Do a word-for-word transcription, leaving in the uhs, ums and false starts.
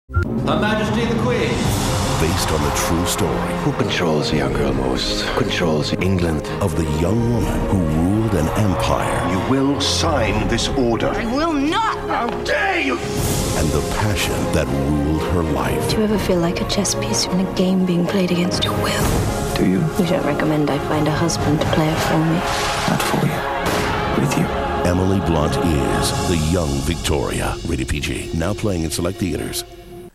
Her Majesty the Queen. Based on the true story. Who controls the young girl most? Who controls England? Of the young woman who ruled an empire. You will sign this order. I will not! How dare you! And the passion that ruled her life. Do you ever feel like a chess piece in a game being played against your will? Do you? You don't recommend I find a husband to play it for me? Not for you. With you. Emily Blunt is The Young Victoria. Rated P G. Now playing in select theaters.